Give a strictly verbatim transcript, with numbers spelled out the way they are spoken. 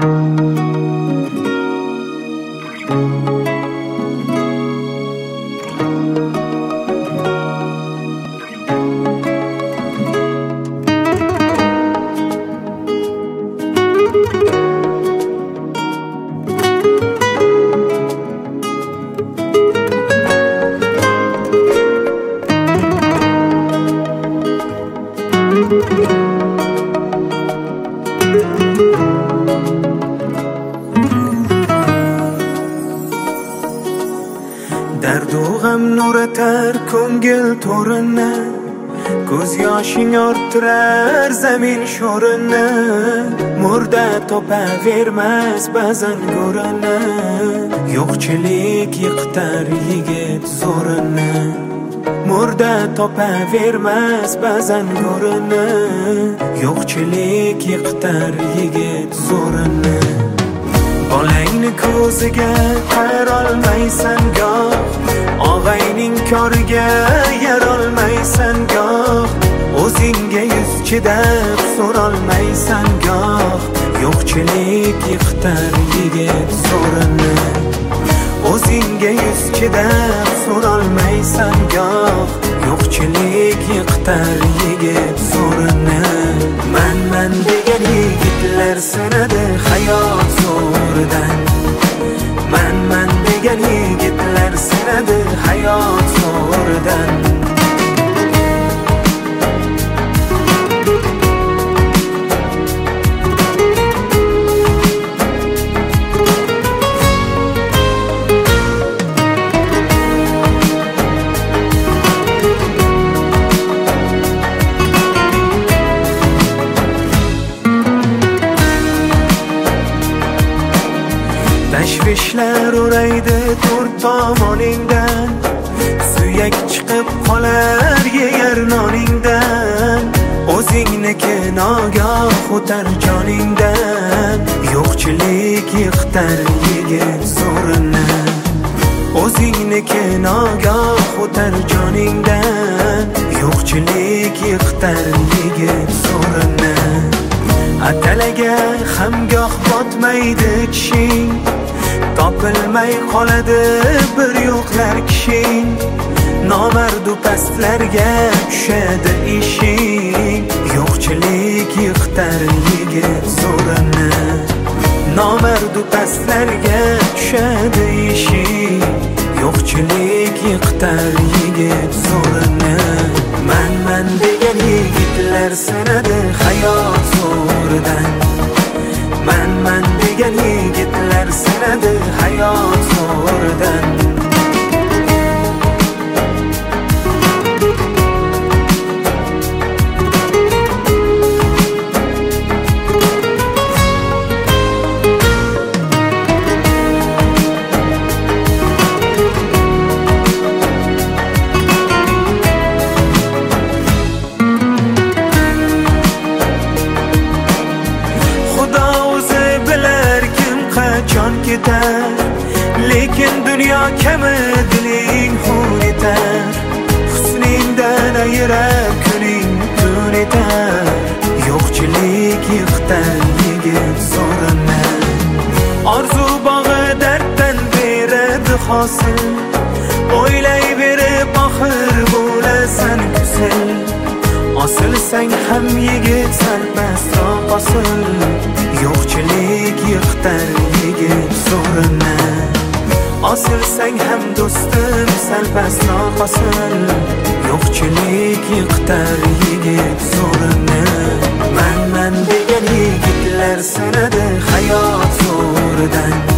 Dard u g'am nuratar ko'ngil to'rini, ko'z yoshing orttirar zamin sho'rini. Murda topavermas ba'zan go'rini, yo'qchilik yiqitar yigit zo'rini. Murda topavermas ba'zan go'rini, yo'qchilik yiqitar yigit zo'rini. Bolangni ko'ziga qarolmaysan goh, og'ayning koriga yarolmaysan goh. O'zingga yuz chidab so'rolmaysan goh, yo'qchilik yiqitar yigit zo'rini. O'zingga yuz chidab so'rolmaysan goh, yo'qchilik yiqitar yigit zo'rini. Man man degan yigitlar sinadi hayot zo'ridan. Man man degan yigitlar sinadi hayot zo'ridan. Tashvishlar o'raydi to'rt tomoningdan, suyak chiqib qolar yeyar noningdan. O'zingniki nogoh o'tar joningdan, yo'qchilik yiqitar yigit zo'rini. O'zingniki nogoh o'tar joningdan, yo'qchilik yiqitar yigit zo'rini. Atalaga ham goh botmaydi tishing, topilmay qoladi bir yo'qlar kishing. Nomardu pastlarga tushadi ishing, yo'qchilik yiqitar yigit zo'rini. Nomardu pastlarga tushadi ishing, yo'qchilik yiqitar yigit zo'rini. Man man degan yigitlar sinadi hayot zo'ridan. Man man degan yigitlar sinadi hayot zo'ridan. Qachon ketar, lekin dunyo kami diling xun etar. Husningdan ayirab kuning tun etar, yo'qchilik yiqitar yigit zo'rini. Orzu bog'i darddan beradi hosil, o'ylayverib oxir bo'lasan go'zal. Osilsang ham yigit sal pastroq osil, yo'qchilik yiqitar yigit zo'rini. Osilsang ham do'stim sal pastroq osil, yo'qchilik yiqitar yigit zo'rini. Man man degan yigitlar sinadi hayot zo'ridan.